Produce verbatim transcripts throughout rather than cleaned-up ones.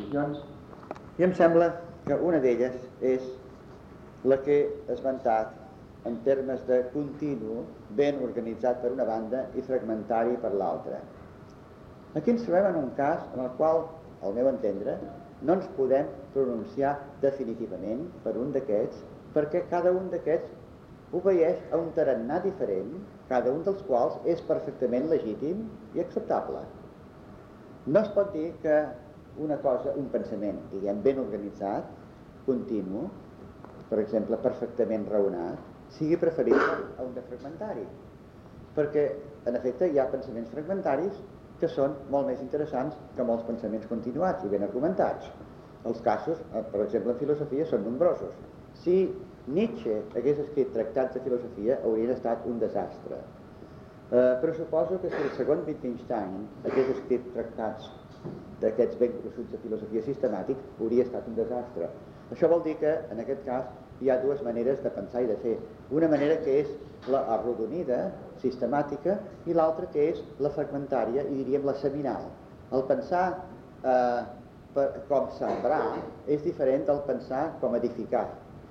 definicions i em sembla que una d'elles és la que he esmentat en termes de continu, ben organitzat per una banda i fragmentari per l'altra. Aquí ens trobem en un cas en el qual, al meu entendre, no ens podem pronunciar definitivament per un d'aquests, perquè cada un d'aquests obeeix a un tarannà diferent, cada un dels quals és perfectament legítim i acceptable. No es pot dir que una cosa, un pensament, diguem, ben organitzat, continu, per exemple, perfectament raonat, sigui preferible a un de fragmentari. Perquè, en efecte, hi ha pensaments fragmentaris que són molt més interessants que molts pensaments continuats i ben argumentats. Els casos, per exemple, en filosofia, són nombrosos. Si Nietzsche hagués escrit tractats de filosofia, haurien estat un desastre. Eh, però suposo que si el segon Wittgenstein hagués escrit tractats d'aquests ben gruixuts de filosofia sistemàtic, hauria estat un desastre. Això vol dir que, en aquest cas, hi ha dues maneres de pensar i de fer. Una manera que és la arrodonida, sistemàtica, i l'altra que és la fragmentària i diríem la seminal. El pensar eh, per, com sembrar és diferent del pensar com edificar.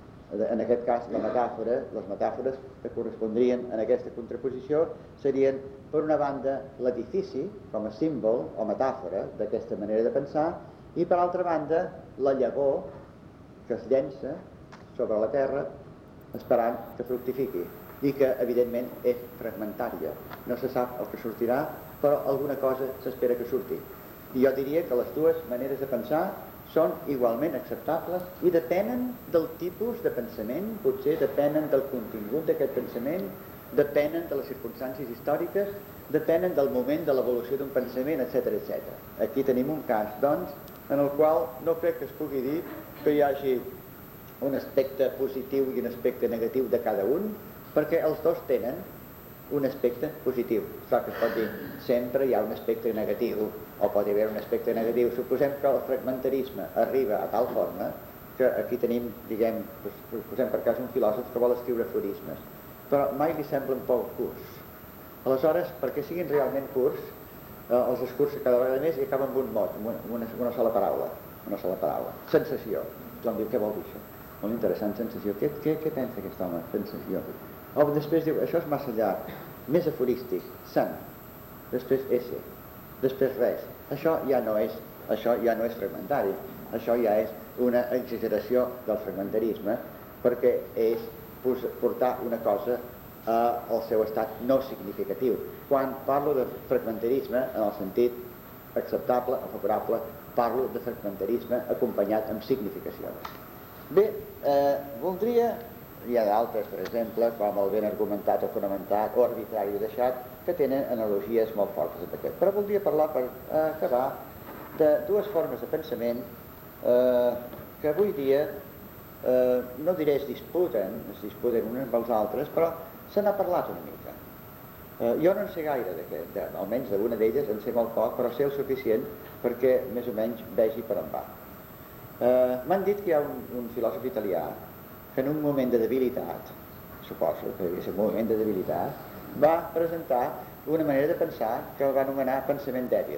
En aquest cas, la metàfora, les metàfores que correspondrien en aquesta contraposició serien, per una banda, l'edifici com a símbol o metàfora d'aquesta manera de pensar i, per altra banda, la llavor que es llença sobre la terra esperant que fructifiqui i que, evidentment, és fragmentària. No se sap el que sortirà, però alguna cosa s'espera que surti. I jo diria que les dues maneres de pensar són igualment acceptables i depenen del tipus de pensament, potser depenen del contingut d'aquest pensament, depenen de les circumstàncies històriques, depenen del moment de l'evolució d'un pensament, etcètera, etcètera. Aquí tenim un cas, doncs, en el qual no crec que es pugui dir que hi hagi un aspecte positiu i un aspecte negatiu de cada un, perquè els dos tenen un aspecte positiu. Clar que es pot dir, sempre hi ha un aspecte negatiu, o pot haver un aspecte negatiu. Suposem que el fragmentarisme arriba a tal forma que aquí tenim, diguem, posem per cas un filòsof que vol escriure aforismes, però mai li semblen prou curts. Aleshores, perquè siguin realment curts, eh, els escurça cada vegada més i acaben amb un mot, amb una, una, una sola paraula, una sola paraula. Sensació. Joan diu, què vol dir això? Molt interessant, sensació. Què, què, què pensa aquest home? Sensació. O després diu, això és massa llarg, més aforístic, sant, després esse, després res. Això ja no és, això ja no és fragmentari, això ja és una exageració del fragmentarisme, perquè és portar una cosa al seu estat no significatiu. Quan parlo de fragmentarisme, en el sentit acceptable o favorable, parlo de fragmentarisme acompanyat amb significacions. Bé, eh, voldria... Hi ha d'altres, per exemple, com el ben argumentat o fonamentat o arbitrari o deixat, que tenen analogies molt fortes amb aquest. Però voldria parlar, per acabar, de dues formes de pensament eh, que avui dia, eh, no diré es disputen, es disputen uns amb els altres, però se n'ha parlat una mica. Eh, jo no en sé gaire, de, de, almenys d'una d'elles en sé molt poc, però sé el suficient perquè més o menys vegi per on va. Eh, M'han dit que hi ha un, un filòsof italià que en un moment de debilitat, suposo que és un moment de debilitat, va presentar una manera de pensar que el va anomenar pensament dèbil.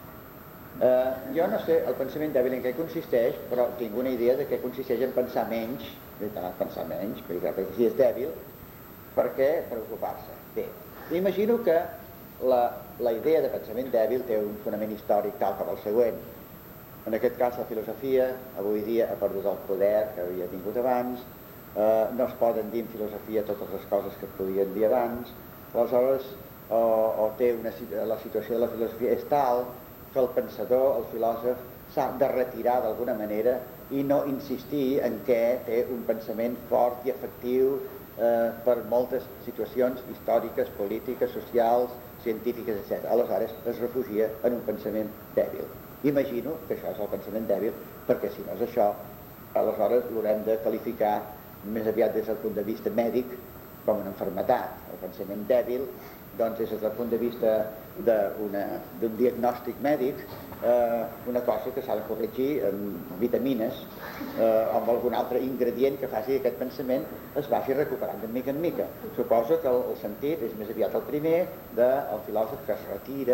Eh, jo no sé el pensament dèbil en què consisteix, però tinc una idea de què consisteix en pensar menys, pensar menys, perquè si és dèbil, per què preocupar-se? Bé, imagino que la, la idea de pensament dèbil té un fonament històric tal com el següent. En aquest cas la filosofia avui dia ha perdut el poder que havia tingut abans, eh, no es poden dir en filosofia totes les coses que es podien dir abans, aleshores o, o té una, la situació de la filosofia és tal que el pensador, el filòsof, s'ha de retirar d'alguna manera i no insistir en què té un pensament fort i efectiu eh, per moltes situacions històriques, polítiques, socials, científiques, etcètera. Aleshores es refugia en un pensament dèbil. Imagino que això és el pensament dèbil, perquè si no és això, aleshores l'haurem de qualificar més aviat des del punt de vista mèdic com una malaltia. El pensament dèbil, doncs, des del punt de vista d'un diagnòstic mèdic, eh, una cosa que s'ha de corregir amb vitamines eh, o amb algun altre ingredient que faci que aquest pensament es vagi recuperant de mica en mica. Suposo que el, el sentit és més aviat el primer del filòsof que es retira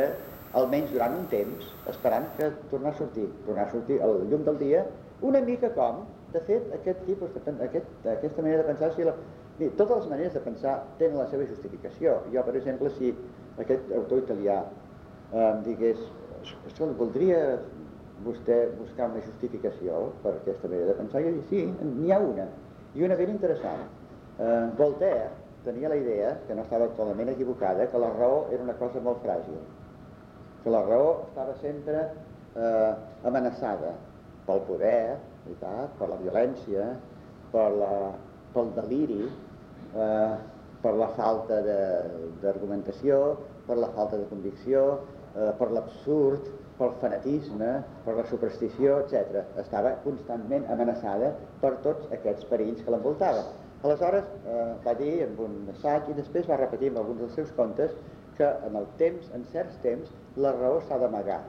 almenys durant un temps, esperant que tornar a sortir, tornar a sortir a la llum del dia, una mica com, de fet, aquest tipus de, aquest, aquesta manera de pensar, si la, totes les maneres de pensar tenen la seva justificació. Jo, per exemple, si aquest autor italià eh, digués, escolta, voldria vostè buscar una justificació per aquesta manera de pensar? Jo dic, sí, n'hi ha una, i una ben interessant. Eh, Voltaire tenia la idea, que no estava totalment equivocada, que la raó era una cosa molt fràgil, que la raó estava sempre eh, amenaçada pel poder, veritat, per la violència, per la, pel deliri, eh, per la falta d'argumentació, per la falta de convicció, eh, per l'absurd, pel fanatisme, per la superstició, etcètera. Estava constantment amenaçada per tots aquests perills que l'envoltaven. Aleshores, eh, va dir en un assaig i després va repetir en alguns dels seus contes que en el temps, en certs temps, la raó s'ha d'amagar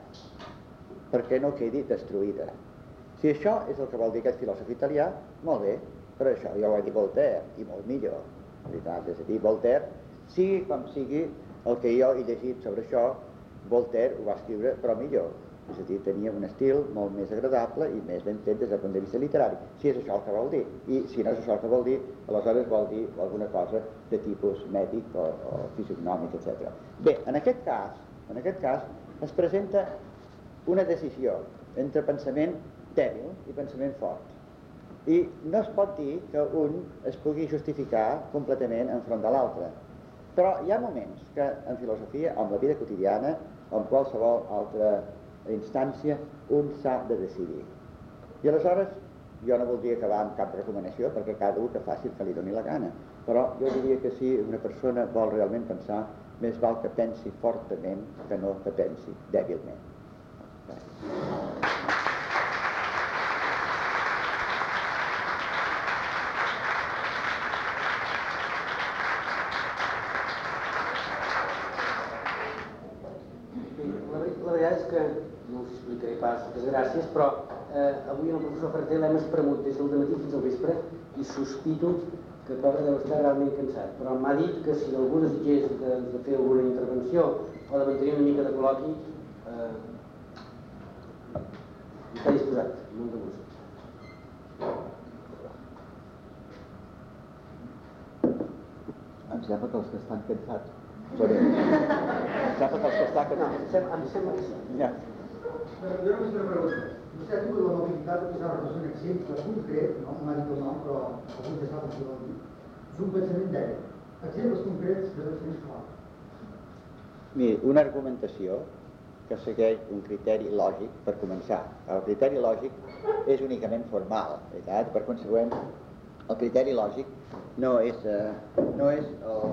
perquè no quedi destruïda. Si això és el que vol dir aquest filòsof italià, molt bé, però això ja ho va dir Voltaire, i molt millor, veritat. És a dir, Voltaire, sigui com sigui el que jo he llegit sobre això, Voltaire ho va escriure, però millor. És a dir, tenia un estil molt més agradable i més ben fet des del punt de vista literari, si és això el que vol dir. I si no és això el que vol dir, aleshores vol dir alguna cosa de tipus mèdic o, o fisionòmic, etcètera. Bé, en aquest cas, en aquest cas es presenta una decisió entre pensament dèbil i pensament fort. I no es pot dir que un es pugui justificar completament enfront de l'altre. Però hi ha moments que en filosofia, o en la vida quotidiana, o en qualsevol altra instància, un s'ha de decidir. I aleshores, jo no voldria acabar amb cap recomanació, perquè cada un que faci el que li doni la gana. Però jo diria que si una persona vol realment pensar, més val que pensi fortament que no que pensi dèbilment. La veritat és que no us explicaré pas les gràcies, però eh, avui el professor Ferrer l'hem espremut des del matí fins al vespre i sospito que el pobre deu estar realment cansat, però m'ha dit que si algú desitgés de, de fer alguna intervenció o de mantenir una mica de col·loqui, eh, està disposat, molt de gust. Em sembla que els que estan cansats són ells. Em sembla que els que estan cansats... No, em sembla, em sembla que sí. Ja. Jo només una pregunta. Vostè ha tingut la mobilitat de posar-nos un exemple concret, no m'ha dit el nom, però algú ja sap què vol dir, d'un pensament dèbil. Exemples concrets de dos temps clars. Miri, una argumentació que segueix un criteri lògic per començar. El criteri lògic és únicament formal, veritat? Per consegüent, el criteri lògic no és, eh, no és,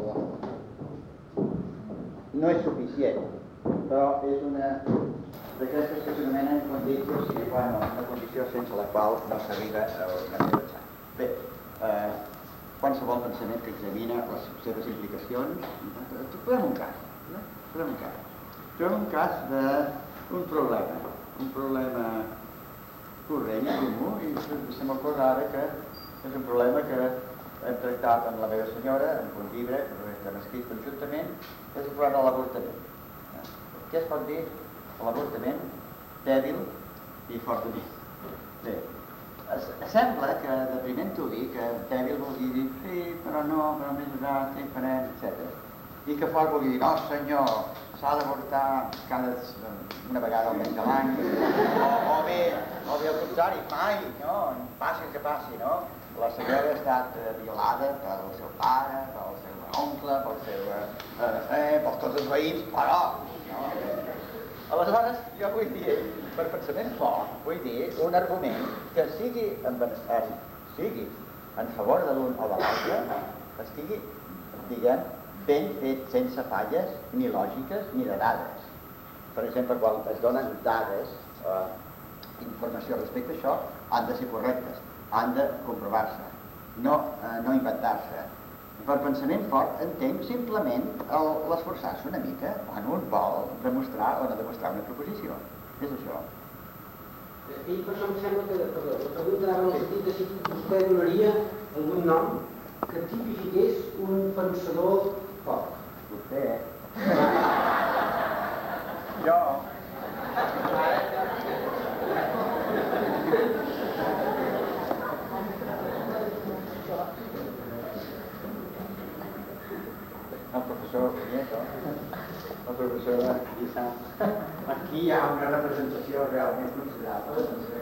el, no és suficient, però és una d'aquestes que s'anomenen condicions sine qua non, una condició sense la qual no s'arriba a organitzar. Bé, eh, qualsevol pensament que examina les seves implicacions, trobem un cas, no? trobem un cas. Trobem un cas d'un problema, un problema corrent i comú, i se m'ocorre ara que és un problema que hem tractat amb la meva senyora en un llibre que hem escrit conjuntament, és el problema de l'avortament. Què es pot dir a l'avortament dèbil i fortament? Bé, sembla que de primer intuir que dèbil vulgui dir sí, però no, però més edat, què hi farem, etcètera. I que fort vulgui dir, no senyor, s'ha d'avortar cada una vegada almenys a l'any, o, o bé, o bé al contrari, mai, no, passi el que passi, no? La senyora ha estat eh, violada pel seu pare, pel seu oncle, pel seu, eh, eh, per tots els veïns, però, no? Aleshores, jo vull dir, per pensament fort, vull dir un argument que sigui en, en, sigui en favor de l'un o de l'altre, estigui, diguem, ben fet, sense falles ni lògiques ni de dades. Per exemple, quan es donen dades, eh, informació respecte a això, han de ser correctes, han de comprovar-se, no, eh, no inventar-se. Per pensament fort entenc simplement l'esforçar-se una mica quan un vol demostrar o no demostrar una proposició. És això. I per això em sembla que, perdó, la pregunta anava en el sentit de si vostè donaria algun nom que tipifiqués un pensador fort. Vostè, eh? Jo... El professor Nieto, el professor Guissà. Aquí hi ha una representació realment considerable.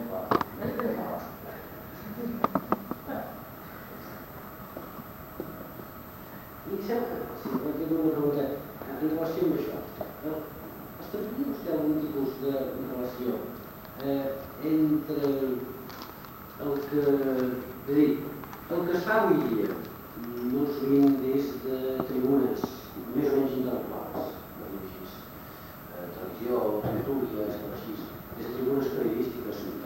I sembla que sí, perquè tinc una pregunta en relació amb això. Estableix vostè algun tipus de relació entre el que, és a dir, el que es fa avui dia, molt sovint des de tribunes més o menys intel·lectuals, per dir-ho així, televisió, tertúlies, així, des de tribunes periodístiques i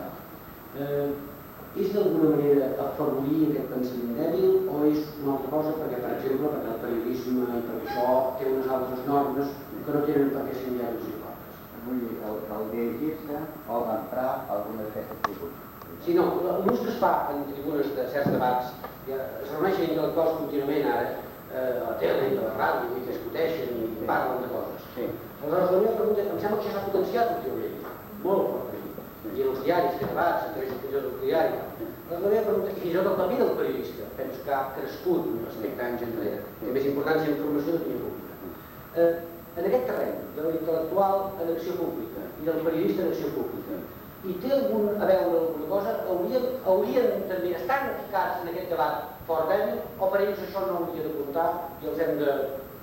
tal. És d'alguna manera afavorir aquest pensament dèbil o és una altra cosa perquè, per exemple, perquè el periodisme i perquè això té unes altres normes que no tenen per què ser enviats i coses? Vull dir, el dirigir-se o emprar alguna d'aquestes tribunes. Sí, no, l'ús que es fa en tribunes de certs debats, es reuneixen intel·lectuals contínuament ara, a la tele i a la ràdio, i que discuteixen i parlen de coses. Aleshores, la meva pregunta, em sembla que això s'ha potenciat últimament, molt fortament. I en els diaris, que debats, en tres fins i tot el diari. Aleshores, la meva pregunta, i fins i tot el paper del periodista, penso que ha crescut respecte a anys enrere, té més importància en informació d'opinió pública. En aquest terreny, de l'intel·lectual en acció pública i del periodista en acció pública, i té algun a veure alguna cosa, haurien, haurien també, estan ficats en aquest debat fort dèbil, o per ells això no hauria de comptar i els hem de,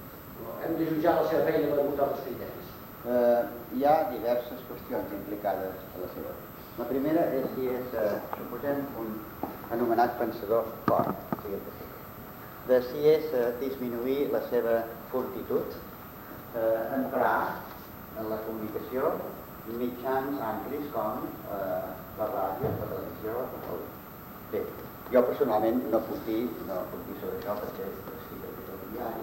hem de jutjar la seva feina per aportar els criteris? Uh, hi ha diverses qüestions implicades a la seva. La primera és si és, uh, suposem, un anomenat pensador fort, sigui el que sigui. De si és uh, disminuir la seva fortitud, uh, emprar en la comunicació mitjans amplis com eh, la ràdio, la televisió, el... Bé, jo personalment no puc dir, no puc dir sobre això perquè estic al diari,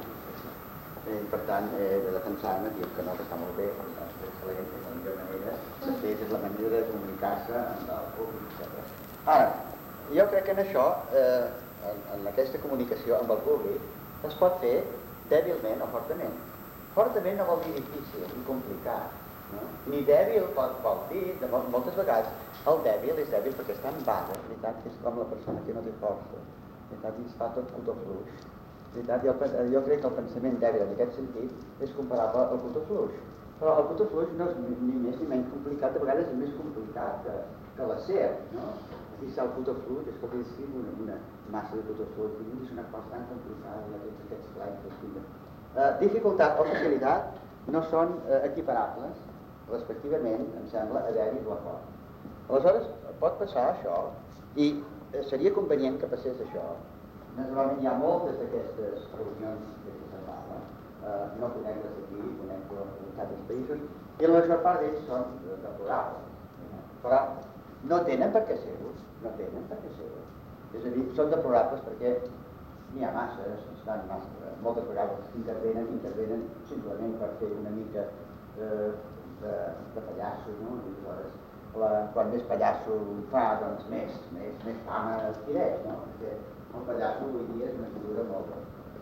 eh, per tant he de defensar-me, diu que no, que està molt bé, que és excel·lent, és la millor manera, és la manera de comunicar-se amb el públic, etcètera. Ara, jo crec que en això, eh, en, en aquesta comunicació amb el públic, es pot fer dèbilment o fortament. Fortament no vol dir difícil i complicat. No? Ni dèbil pot, pot dir, de mol, moltes vegades el dèbil és dèbil perquè està en base, veritat, que és com la persona que no té força, veritat, i es fa tot cotó fluix. Veritat, jo, jo crec que el pensament dèbil en aquest sentit és comparable al cotó fluix, però el cotó fluix no és ni més ni menys complicat, de vegades és més complicat que, que l'acer, no? I si el cotó fluix, és com si una, una massa de cotó fluix, és una cosa tan complicada, hi ha tots aquests plans, uh, dificultat o facilitat no són uh, equiparables respectivament, em sembla, a dèbil o a fort. Aleshores, pot passar això i seria convenient que passés això. Naturalment, hi ha moltes d'aquestes reunions que se parlen, eh, no conec-les aquí, conec-les en altres països, i la major part d'ells són deplorables. Però no tenen per què ser-ho, no tenen per què ser-ho. És a dir, són deplorables perquè n'hi ha masses, estan massa, moltes vegades intervenen, intervenen simplement per fer una mica eh, De, de pallasso, no? Aleshores, la, quan més pallasso fa, doncs més, més, més fama adquireix, no? Perquè el pallasso avui dia és una figura molt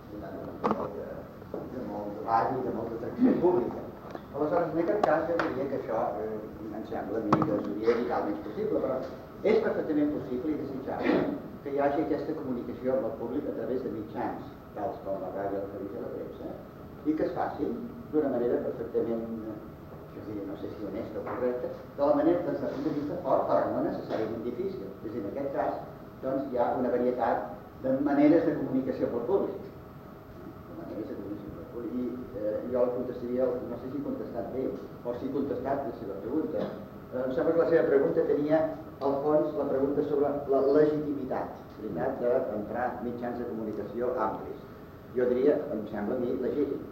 de molt de molt de ràdio, de molta atracció pública. Aleshores, en aquest cas, jo diria que això eh, em sembla a mi que seria evitar el més possible, però és perfectament possible i desitjable que hi hagi aquesta comunicació amb el públic a través de mitjans, tals com la ràdio, la televisió, la premsa, i que es faci d'una manera perfectament no sé si honesta o correcta, de la manera des del punt de vista fort, però no necessàriament difícil. És a dir, en aquest cas, doncs, hi ha una varietat de maneres de comunicació pel públic. De maneres de comunicació pel públic. I eh, jo el contestaria, no sé si he contestat bé, o si he contestat la seva pregunta. Eh, em sembla que la seva pregunta tenia, al fons, la pregunta sobre la legitimitat, veritat, d'emprar mitjans de comunicació amplis. Jo diria, em sembla a mi, legítim.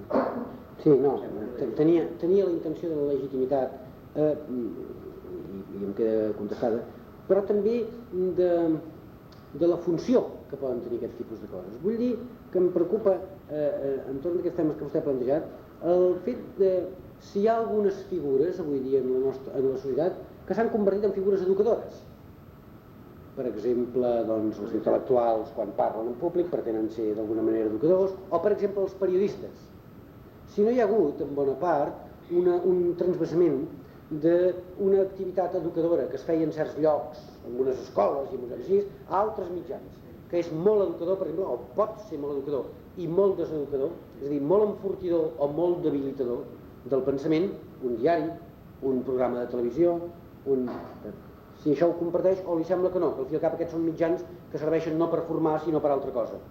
Sí, no, tenia, tenia la intenció de la legitimitat eh, i, i em queda contestada, però també de, de la funció que poden tenir aquests tipus de coses. Vull dir que em preocupa, eh, entorn d'aquests temes que vostè ha plantejat, el fet de si hi ha algunes figures avui dia en la, nostra, en la societat que s'han convertit en figures educadores. Per exemple, doncs, els intel·lectuals, quan parlen en públic, pretenen ser d'alguna manera educadors, o, per exemple, els periodistes. Si no hi ha hagut, en bona part, un transvasament d'una activitat educadora que es feia en certs llocs, en unes escoles i en així, a altres mitjans, que és molt educador, per exemple, o pot ser molt educador i molt deseducador, és a dir, molt enfortidor o molt debilitador del pensament, un diari, un programa de televisió, un... si això ho comparteix o li sembla que no, que al fi i al cap aquests són mitjans que serveixen no per formar sinó per altra cosa.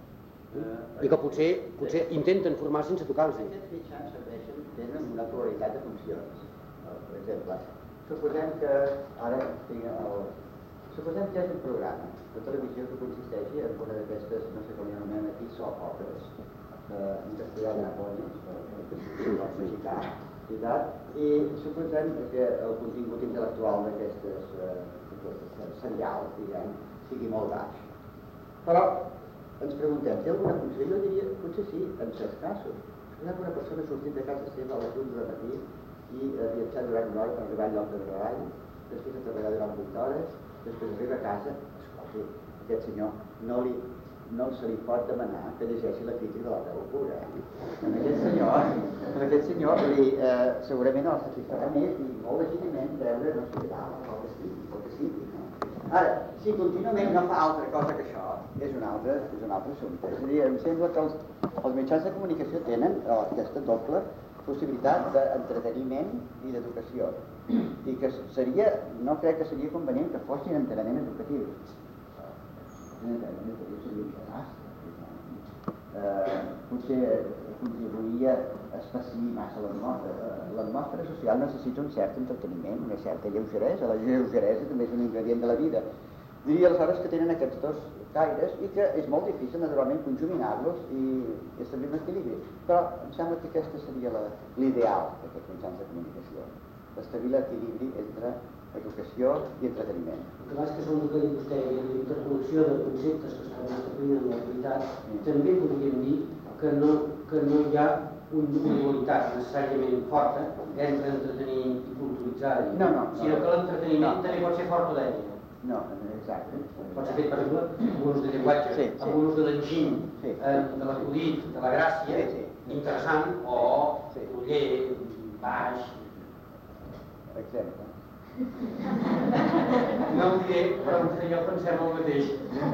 I que potser, potser intenten formar sense tocar-los. Aquests mitjans serveixen, tenen una pluralitat de funcions. Per exemple, suposem que ara el... suposem que és un programa de televisió que consisteixi en una d'aquestes, no sé com hi anomenen aquí, soap operas, en castellà de Napoleons, el mexicà, i suposem que el contingut intel·lectual d'aquestes serials, diguem, sigui molt baix. Però ens preguntem, té alguna funció? Jo diria, potser sí, en certs casos. Suposem que una persona ha sortit de casa seva a les onze de matí i ha viatjat durant una hora per arribar al lloc de treball, després ha treballat durant vuit hores, després arriba a casa, escolti, aquest senyor no, li, no se li pot demanar que llegeixi la crítica de la teva pura. En aquest senyor, en aquest senyor li, eh, segurament el satisfarà més i molt legítimament veure, no sé, el que sigui, el que sigui. No? Ara, si contínuament no fa altra cosa que això, és un altre, és un altre assumpte. És a dir, em sembla que els, els mitjans de comunicació tenen oh, aquesta doble possibilitat d'entreteniment i d'educació. I que seria, no crec que seria convenient que fossin enterament educatius. Enterament educatius seria un desastre. Eh, potser contribuïa a espessir massa l'atmosfera. L'atmosfera social necessita un cert entreteniment, una certa lleugeresa. La lleugeresa també és un ingredient de la vida. Diria aleshores que tenen aquests dos gaires i que és molt difícil naturalment conjuminar-los i establir un equilibri. Però em sembla que aquesta seria l'ideal d'aquests mitjans de comunicació. Establir l'equilibri entre educació i entreteniment. El que passa és que som el que diu vostè, la interconnexió de conceptes que estaven establint en la realitat, sí. També podríem dir que no, que no hi ha una dualitat necessàriament forta entre entretenir i culturitzar, no, no, sinó no, que l'entreteniment no. també pot ser fort o dèbil. No, exacte. Pot ser fet, per exemple, amb un ús de llenguatge, sí, sí. Amb un ús de l'enginy, sí. eh, de l'acudit, de la gràcia, sí, sí. Interessant, o sí. Groller, baix... Exemple. No ho diré, però entre jo pensem el mateix.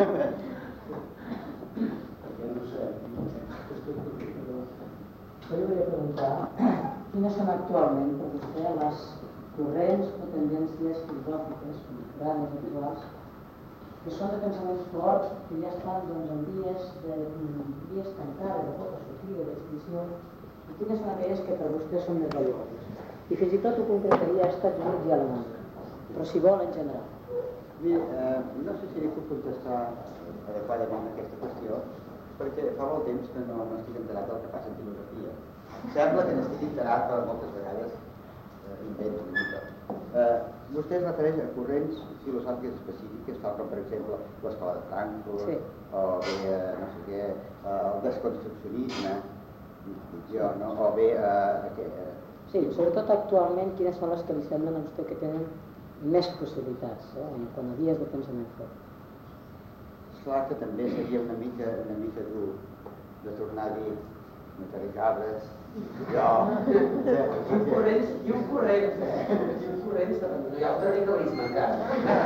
Jo li volia preguntar quines són actualment per vostè les corrents o tendències filosòfiques, culturals i actuals que són de pensament fort, que ja estan doncs, en vies, de, vies tancades, de poca sortida, d'extinció, i quines són aquelles que per vostè són més valuoses. I fins i tot ho concretaria a Estats Units i a Alemanya, però si vol en general. Bé, eh, no sé si li puc contestar adequadament aquesta qüestió, perquè fa molt temps que no, no estic enterat del que passa en filosofia. Sembla que n'estic enterat, però moltes vegades eh, invento una mica. Eh, vostè es refereix a corrents filosòfiques específiques, tal com per exemple l'escola de Frankfurt, sí. O bé, eh, no sé què, eh, el desconstruccionisme, jo, no? O bé, eh, què, eh, sí, sobretot actualment, quines són les que li semblen a vostè que tenen més possibilitats, eh, quan a vies de pensament fort? Esclar que també seria una mica, una mica dur de tornar a dir Matari Cabres, jo... I un corrents, i un corrents, i un corrents, no hi ha el radicalisme encara.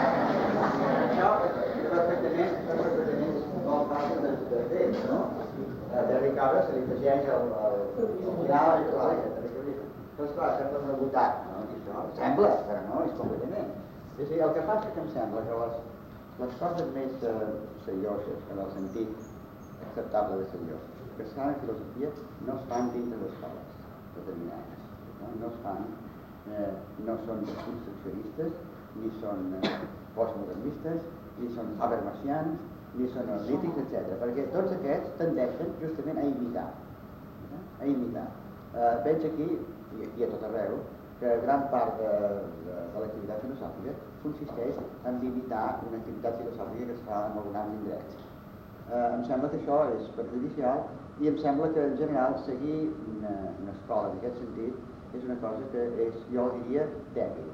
Això, perfectament, perfectament, és molt fàcil de fer, no? A Terri Cabres se li afegeix el diàleg i tot, però esclar, sembla una botat, no? Això sembla, però no, és completament. És a dir, el que passa que em sembla que les, les coses més eh, serioses, en el sentit acceptable de seriós, que es fan en filosofia no es fan dins de les escoles determinades, no, no es fan, eh, no són construccionistes, ni són eh, postmodernistes, ni són habermasians, ni són analítics, etcètera, perquè tots aquests tendeixen justament a imitar, eh? a imitar. Eh, veig aquí, i aquí a tot arreu, que gran part de, de, de l'activitat filosòfica consisteix en imitar una activitat filosòfica que es fa en algun indret. Eh, em sembla que això és perjudicial i em sembla que en general seguir una, una escola en aquest sentit és una cosa que és, jo diria, dèbil.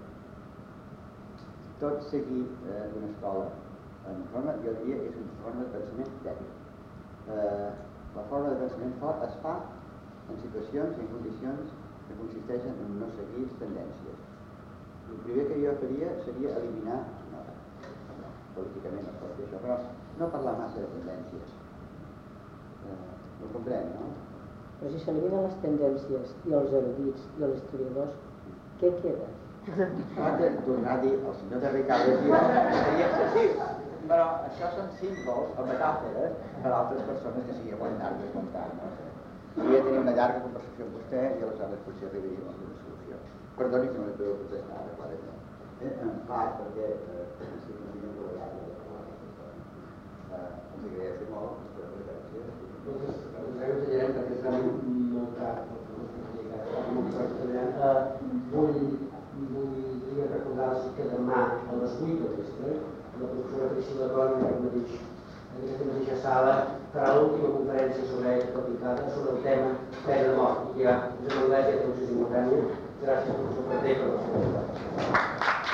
Tot seguir eh, una escola en forma, jo diria, és una forma de pensament dèbil. Eh, la forma de pensament fort es fa en situacions i en condicions que consisteixen en no seguir tendències. El primer que jo faria seria eliminar, no, no, políticament no es pot fer això, però no parlar massa de tendències. Eh, ho comprèn, no? Però si s'eliminen les tendències i els erudits i els historiadors, què queda? No, tornar a dir el senyor de Ricardo seria excessiu, però això són símbols o metàfores per a altres persones que siguin molt llargues com tant. No? Si ja tenim una llarga conversació amb vostè i aleshores potser arribaríem a una solució. Perdoni que no li podeu contestar ara, clarament. Eh, en part perquè eh, si no tinguem treballat eh, ens agraeixo molt les teves referències. Nosaltres ho tallarem perquè serà molt tard, molt tard. Vull voldria recordar-los que demà a les vuit del vespre la professora Priscila Coll en aquesta mateixa sala farà l'última conferència sobre ètica aplicada sobre el tema pena de mort i que ja us hem enviat a tota la simultània. Gràcies, professor Ferrer, per la seva